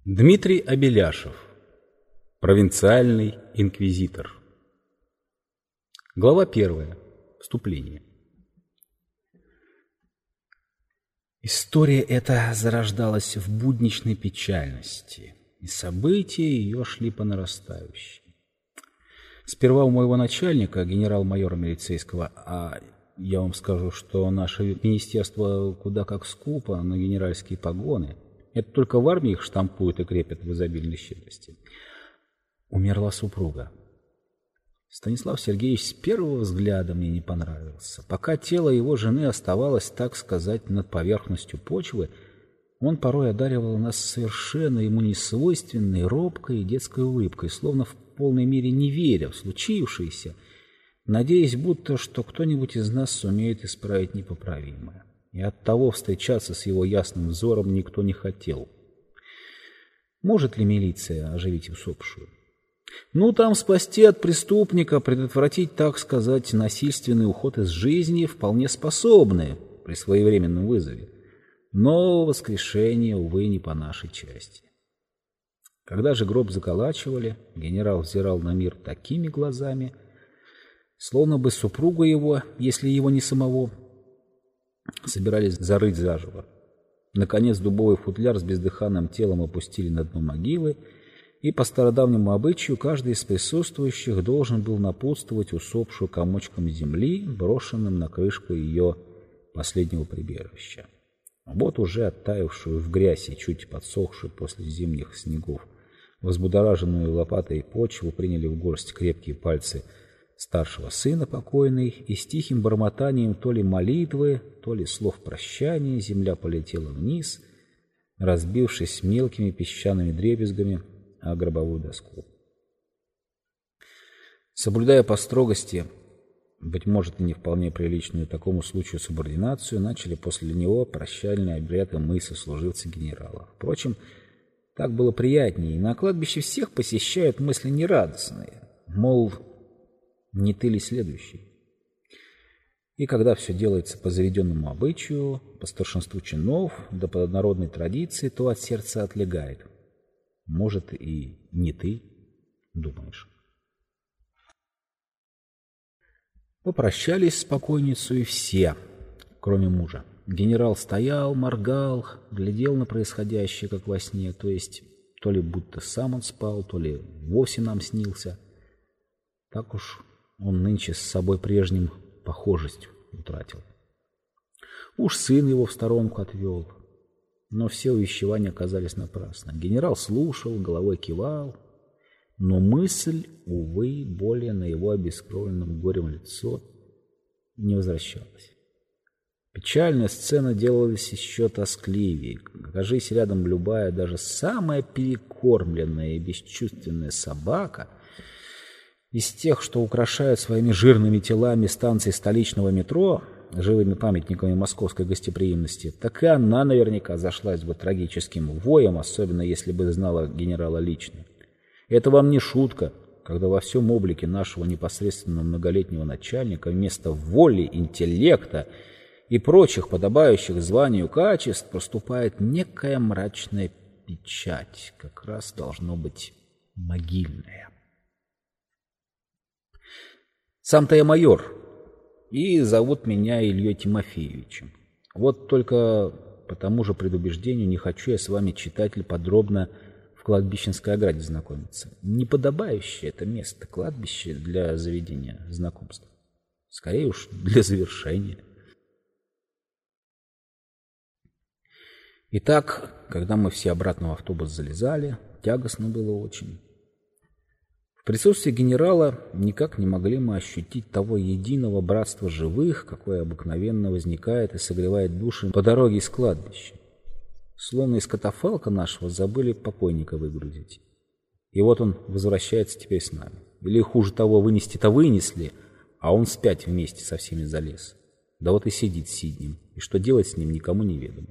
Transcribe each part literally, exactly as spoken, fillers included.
Дмитрий Обеляшев. Провинциальный инквизитор. Глава первая. Вступление. История эта зарождалась в будничной печальности, и события ее шли по нарастающей. Сперва у моего начальника, генерал-майора милицейского, а я вам скажу, что наше министерство куда как скупо на генеральские погоны, это только в армии их штампуют и крепят в изобильной щедрости, умерла супруга. Станислав Сергеевич с первого взгляда мне не понравился. Пока тело его жены оставалось, так сказать, над поверхностью почвы, он порой одаривал нас совершенно ему несвойственной, робкой и детской улыбкой, словно в полной мере не веря в случившееся, надеясь, будто что кто-нибудь из нас сумеет исправить непоправимое. И оттого встречаться с его ясным взором никто не хотел. Может ли милиция оживить усопшую? Ну, там спасти от преступника, предотвратить, так сказать, насильственный уход из жизни вполне способны при своевременном вызове. Но воскрешение, увы, не по нашей части. Когда же гроб заколачивали, генерал взирал на мир такими глазами, словно бы супругу его, если его не самого, собирались зарыть заживо. Наконец дубовый футляр с бездыханным телом опустили на дно могилы, и по стародавнему обычаю каждый из присутствующих должен был напутствовать усопшую комочком земли, брошенным на крышку ее последнего прибежища. Вот уже оттаившую в грязь и чуть подсохшую после зимних снегов, возбудораженную лопатой почву приняли в горсть крепкие пальцы старшего сына покойной, и с тихим бормотанием то ли молитвы, то ли слов прощания земля полетела вниз, разбившись мелкими песчаными дребезгами о гробовую доску. Соблюдая по строгости, быть может, и не вполне приличную такому случаю субординацию, начали после него прощальный обряд и мы, сослуживцы генерала. Впрочем, так было приятнее, и на кладбище всех посещают мысли нерадостные, мол, не ты ли следующий? И когда все делается по заведенному обычаю, по старшинству чинов, да по народной традиции, то от сердца отлегает. Может, и не ты, думаешь. Попрощались с покойницей все, кроме мужа. Генерал стоял, моргал, глядел на происходящее, как во сне, то есть то ли будто сам он спал, то ли вовсе нам снился. Так уж он нынче с собой прежним похожесть утратил. Уж сын его в сторонку отвел. Но все увещевания оказались напрасно. Генерал слушал, головой кивал, но мысль, увы, более на его обескровленном горем лицо не возвращалась. Печальная сцена делалась еще тоскливее. Окажись рядом любая, даже самая перекормленная и бесчувственная собака из тех, что украшают своими жирными телами станции столичного метро, живыми памятниками московской гостеприимности, так и она наверняка зашлась бы трагическим воем, особенно если бы знала генерала лично. Это вам не шутка, когда во всем облике нашего непосредственного многолетнего начальника вместо воли, интеллекта и прочих подобающих званию качеств проступает некая мрачная печать, как раз должно быть могильная. Сам-то я майор, и зовут меня Ильей Тимофеевичем. Вот только по тому же предубеждению не хочу я с вами, читатель, подробно в кладбищенской ограде знакомиться. Неподобающее это место, кладбище, для заведения знакомств. Скорее уж для завершения. Итак, когда мы все обратно в автобус залезали, тягостно было очень. В присутствии генерала никак не могли мы ощутить того единого братства живых, какое обыкновенно возникает и согревает души по дороге из кладбища. Словно из катафалка нашего забыли покойника выгрузить. И вот он возвращается теперь с нами. Или хуже того, вынести-то вынесли, а он спять вместе со всеми залез. Да вот и сидит сиднем, и что делать с ним никому не ведомо.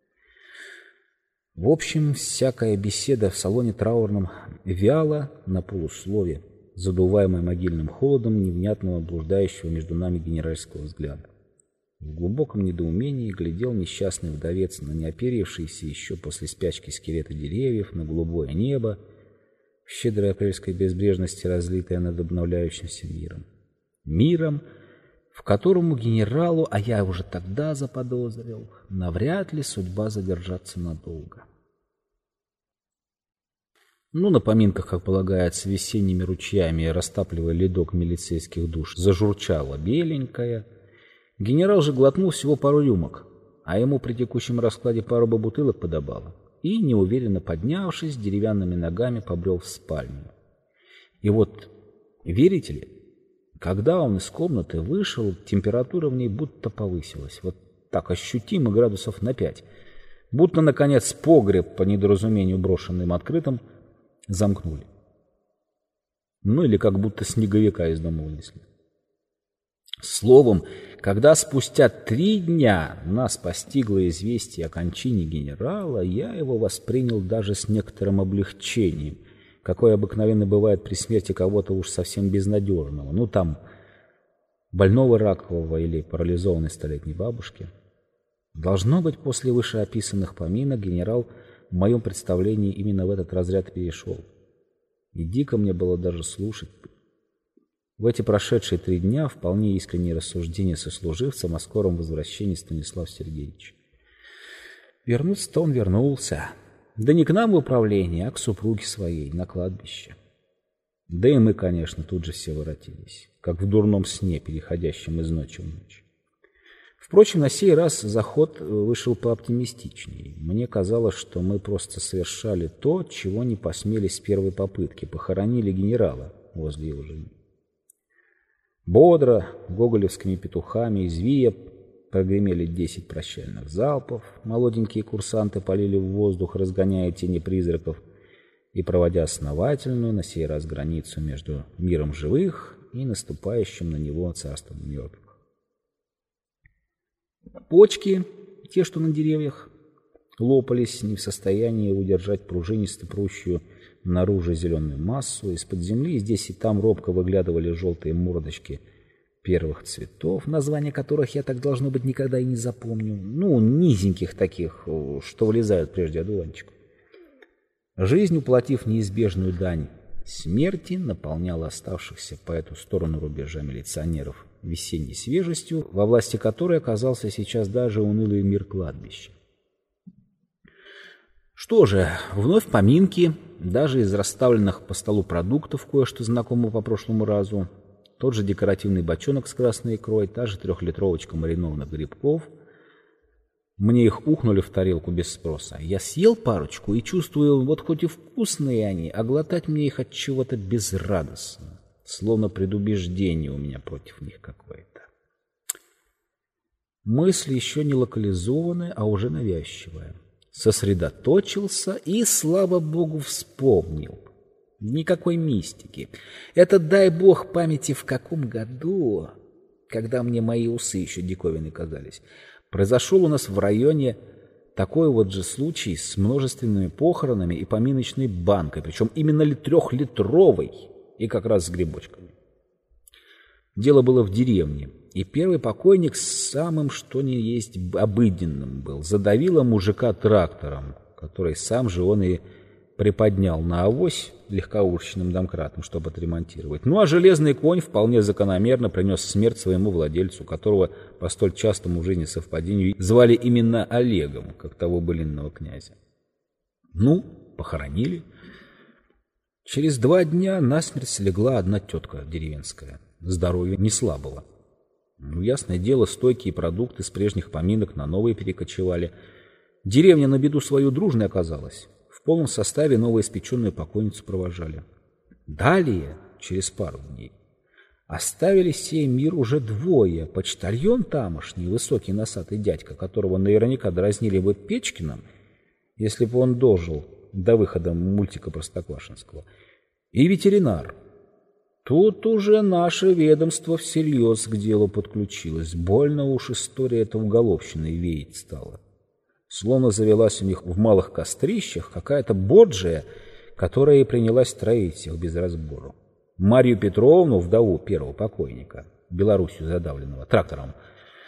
В общем, всякая беседа в салоне траурном вяла на полуслове, задуваемой могильным холодом невнятного блуждающего между нами генеральского взгляда. В глубоком недоумении глядел несчастный вдовец на неоперившиеся еще после спячки скелеты деревьев, на голубое небо, в щедрой апрельской безбрежности, разлитое над обновляющимся миром. Миром, в котором генералу, а я уже тогда заподозрил, навряд ли судьба задержаться надолго. Ну, на поминках, как полагается, весенними ручьями, растапливая ледок милицейских душ, зажурчала беленькая. Генерал же глотнул всего пару рюмок, а ему при текущем раскладе пару бы бутылок подобало, и, неуверенно поднявшись, деревянными ногами побрел в спальню. И вот, верите ли, когда он из комнаты вышел, температура в ней будто повысилась, вот так ощутимо градусов на пять, будто, наконец, погреб, по недоразумению брошенным открытым, замкнули. Ну или как будто снеговика из дома вынесли. Словом, когда спустя три дня нас постигло известие о кончине генерала, я его воспринял даже с некоторым облегчением, какое обыкновенно бывает при смерти кого-то уж совсем безнадежного, ну там, больного ракового или парализованной столетней бабушки. Должно быть, после вышеописанных поминок генерал в моем представлении именно в этот разряд перешел. И дико мне было даже слушать. В эти прошедшие три дня вполне искренние рассуждения сослуживцам о скором возвращении Станислава Сергеевича. Вернуться-то он вернулся. Да не к нам в управление, а к супруге своей на кладбище. Да и мы, конечно, тут же все воротились, как в дурном сне, переходящем из ночи в ночь. Впрочем, на сей раз заход вышел пооптимистичнее. Мне казалось, что мы просто совершали то, чего не посмели с первой попытки, похоронили генерала возле его жены. Бодро, гоголевскими петухами из вия прогремели десять прощальных залпов, молоденькие курсанты полили в воздух, разгоняя тени призраков и проводя основательную, на сей раз, границу между миром живых и наступающим на него царством мертвых. Почки, те, что на деревьях, лопались, не в состоянии удержать пружинисто прущую наружу зеленую массу. Из-под земли здесь и там робко выглядывали желтые мордочки первых цветов, названия которых я так, должно быть, никогда и не запомню. Ну, низеньких таких, что вылезают прежде одуванчиков. Жизнь, уплатив неизбежную дань смерти, наполняла оставшихся по эту сторону рубежа милиционеров весенней свежестью, во власти которой оказался сейчас даже унылый мир кладбища. Что же, вновь поминки, даже из расставленных по столу продуктов, кое-что знакомого по прошлому разу, тот же декоративный бочонок с красной икрой, та же трехлитровочка маринованных грибков. Мне их ухнули в тарелку без спроса. Я съел парочку и чувствую, вот хоть и вкусные они, а глотать мне их от чего-то безрадостно. Словно предубеждение у меня против них какое-то. Мысль еще не локализованная, а уже навязчивая. Сосредоточился и, слава богу, вспомнил. Никакой мистики. Это, дай бог памяти, в каком году, когда мне мои усы еще диковинной казались, произошел у нас в районе такой вот же случай с множественными похоронами и поминочной банкой, причем именно ли трехлитровой, и как раз с грибочками. Дело было в деревне, и первый покойник самым что ни есть обыденным был. Задавило мужика трактором, который сам же он и приподнял на авось легковушечным домкратом, чтобы отремонтировать. Ну а железный конь вполне закономерно принес смерть своему владельцу, которого по столь частому в жизни совпадению звали именно Олегом, как того былинного князя. Ну, похоронили. Через два дня насмерть слегла одна тетка деревенская. Здоровье не слабого. Ну, ясное дело, стойкие продукты с прежних поминок на новые перекочевали. Деревня на беду свою дружной оказалась. В полном составе новоиспеченную покойницу провожали. Далее, через пару дней, оставили сей мир уже двое. Почтальон тамошний, высокий носатый дядька, которого наверняка дразнили бы Печкиным, если бы он дожил до выхода мультика Простоквашинского, и ветеринар. Тут уже наше ведомство всерьез к делу подключилось. Больно уж история эта уголовщиной веять стала. Словно завелась у них в малых кострищах какая-то борджия, которая и принялась троить их без разбору. Марью Петровну, вдову первого покойника, Белоруссию задавленного трактором,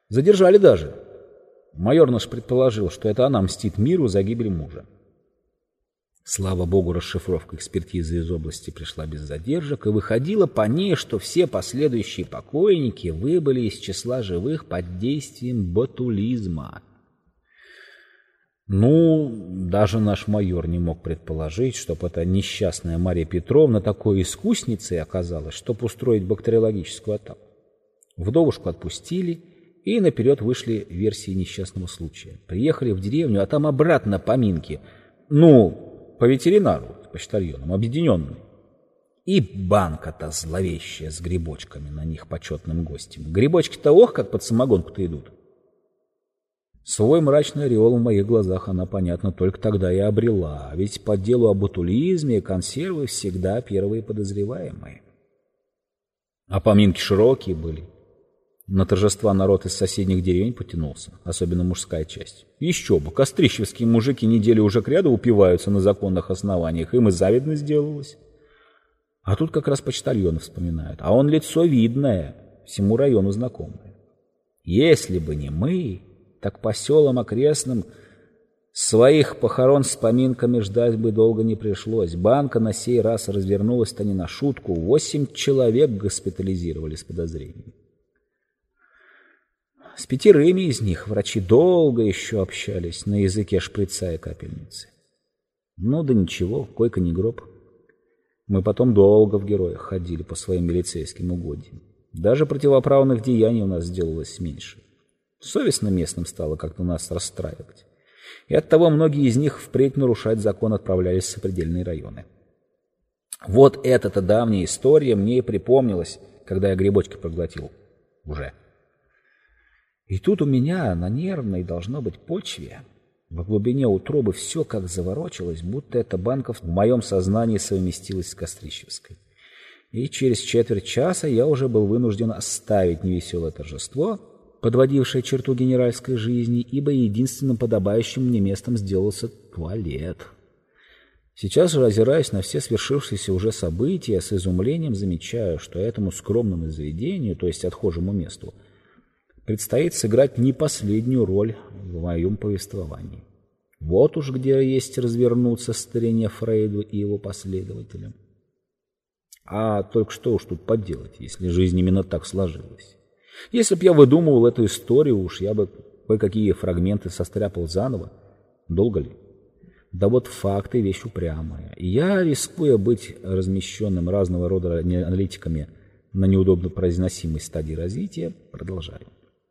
Задержали даже. Майор наш предположил, что это она мстит миру за гибель мужа. Слава богу, расшифровка экспертизы из области пришла без задержек, и выходило по ней, что все последующие покойники выбыли из числа живых под действием ботулизма. Ну, даже наш майор не мог предположить, чтобы эта несчастная Марья Петровна такой искусницей оказалась, чтобы устроить бактериологическую атаку. Вдовушку отпустили, и наперед вышли версии несчастного случая. Приехали в деревню, а там обратно поминки. Ну, по ветеринару, с почтальоном, объединенный. И банка-то зловещая с грибочками на них почетным гостем. Грибочки-то ох, как под самогонку-то идут. Свой мрачный ореол в моих глазах она, понятно, только тогда и обрела. Ведь по делу о ботулизме консервы всегда первые подозреваемые. А поминки широкие были. На торжества народ из соседних деревень потянулся, особенно мужская часть. Еще бы, кострищевские мужики неделю уже кряду упиваются на законных основаниях, им и завидно сделалось. А тут как раз почтальона вспоминают, а он лицо видное, всему району знакомое. Если бы не мы, так по селам окрестным своих похорон с поминками ждать бы долго не пришлось. Банка на сей раз развернулась-то не на шутку, восемь человек госпитализировали с подозрением. С пятерыми из них врачи долго еще общались на языке шприца и капельницы. Ну да ничего, койка не гроб. Мы потом долго в героях ходили по своим милицейским угодьям. Даже противоправных деяний у нас сделалось меньше. Совестно местным стало как-то нас расстраивать. И оттого многие из них впредь нарушать закон отправлялись в сопредельные районы. Вот эта-то давняя история мне и припомнилась, когда я грибочки проглотил. Уже. И тут у меня на нервной, должно быть, почве, во глубине утробы все как заворочилось, будто эта банка в моем сознании совместилась с Кострищевской. И через четверть часа я уже был вынужден оставить невеселое торжество, подводившее черту генеральской жизни, ибо единственным подобающим мне местом сделался туалет. Сейчас же, озираясь на все свершившиеся уже события, с изумлением замечаю, что этому скромному заведению, то есть отхожему месту, предстоит сыграть не последнюю роль в моем повествовании. Вот уж где есть развернуться старине Фрейду и его последователям. А только что уж тут поделать, если жизнь именно так сложилась. Если б я выдумывал эту историю, уж я бы кое-какие фрагменты состряпал заново. Долго ли? Да вот факты — вещь упрямая. И я, рискуя быть размещенным разного рода аналитиками на неудобно произносимой стадии развития, продолжаю.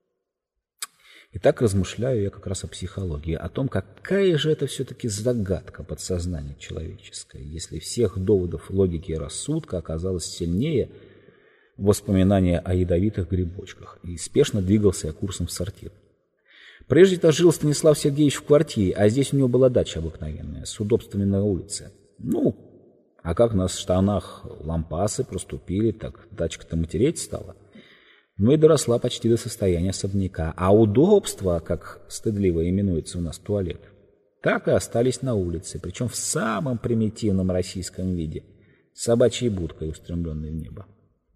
И так размышляю я как раз о психологии, о том, какая же это все-таки загадка подсознания человеческое, если всех доводов логики и рассудка оказалось сильнее воспоминания о ядовитых грибочках, и спешно двигался я курсом в сортир. Прежде-то жил Станислав Сергеевич в квартире, а здесь у него была дача обыкновенная, с удобствами на улице. Ну, а как нас в штанах лампасы проступили, так дачка-то матереть стала. Ну и доросла почти до состояния особняка. А удобства, как стыдливо именуется у нас туалет, так и остались на улице, причем в самом примитивном российском виде, собачьей будкой, устремленной в небо.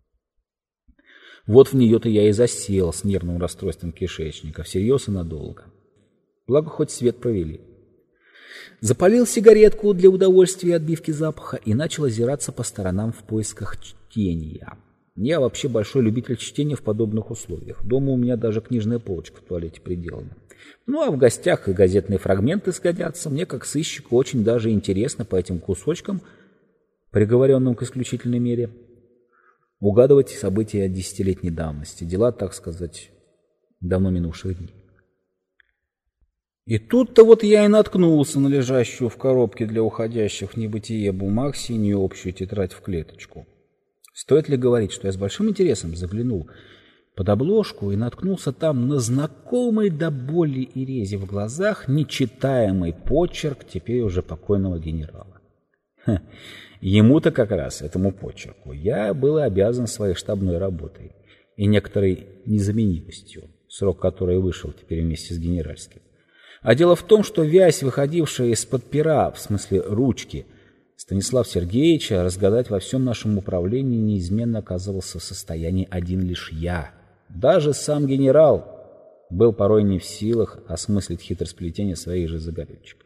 Вот в нее-то я и засел с нервным расстройством кишечника, всерьез и надолго. Благо, хоть свет провели. Запалил сигаретку для удовольствия и отбивки запаха и начал озираться по сторонам в поисках чтения. Я вообще большой любитель чтения в подобных условиях. Дома у меня даже книжная полочка в туалете приделана. Ну, а в гостях и газетные фрагменты сгодятся. Мне, как сыщику, очень даже интересно по этим кусочкам, приговоренным к исключительной мере, угадывать события десятилетней давности, дела, так сказать, давно минувших дней. И тут-то вот я и наткнулся на лежащую в коробке для уходящих в небытие бумаг синюю общую тетрадь в клеточку. Стоит ли говорить, что я с большим интересом заглянул под обложку и наткнулся там на знакомый до боли и рези в глазах нечитаемый почерк теперь уже покойного генерала. Ха, ему-то как раз, этому почерку, я был обязан своей штабной работой и некоторой незаменимостью, срок которой вышел теперь вместе с генеральским. А дело в том, что вязь, выходившая из-под пера, в смысле ручки, Станислава Сергеевича, разгадать во всем нашем управлении неизменно оказывался в состоянии один лишь я. Даже сам генерал, был порой не в силах осмыслить хитросплетение своих же заготовочек.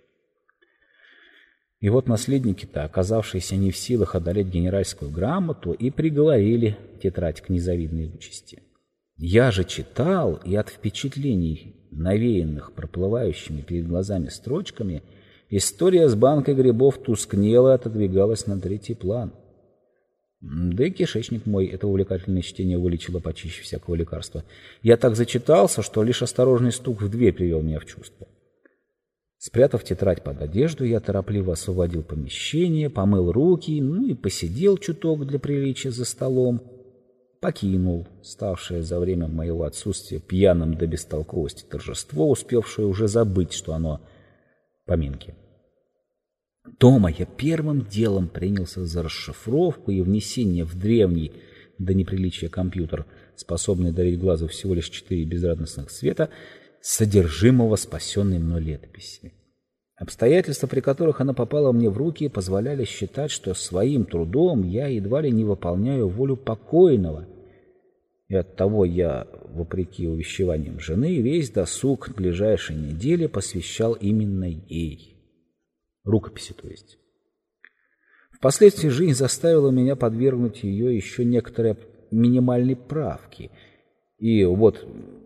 И вот наследники-то, оказавшиеся не в силах одолеть генеральскую грамоту, и приговорили тетрадь к незавидной участи. Я же читал, и от впечатлений, навеянных проплывающими перед глазами строчками, история с банкой грибов тускнела и отодвигалась на третий план. Да и кишечник мой это увлекательное чтение вылечило почище всякого лекарства. Я так зачитался, что лишь осторожный стук в дверь привел меня в чувство. Спрятав тетрадь под одежду, я торопливо освободил помещение, помыл руки, ну и посидел чуток для приличия за столом. Покинул ставшее за время моего отсутствия пьяным до бестолковости торжество, успевшее уже забыть, что оно поминки. Дома я первым делом принялся за расшифровку и внесение в древний до неприличия компьютер, способный дарить глазу всего лишь четыре безрадостных цвета, содержимого спасенной мной летописи. Обстоятельства, при которых она попала мне в руки, позволяли считать, что своим трудом я едва ли не выполняю волю покойного, и оттого я, вопреки увещеваниям жены, весь досуг ближайшей недели посвящал именно ей. Рукописи, то есть. Впоследствии жизнь заставила меня подвергнуть ее еще некоторой минимальной правке. И вот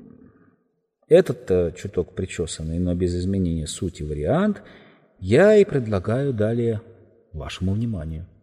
этот чуток причесанный, но без изменения сути вариант я и предлагаю далее вашему вниманию.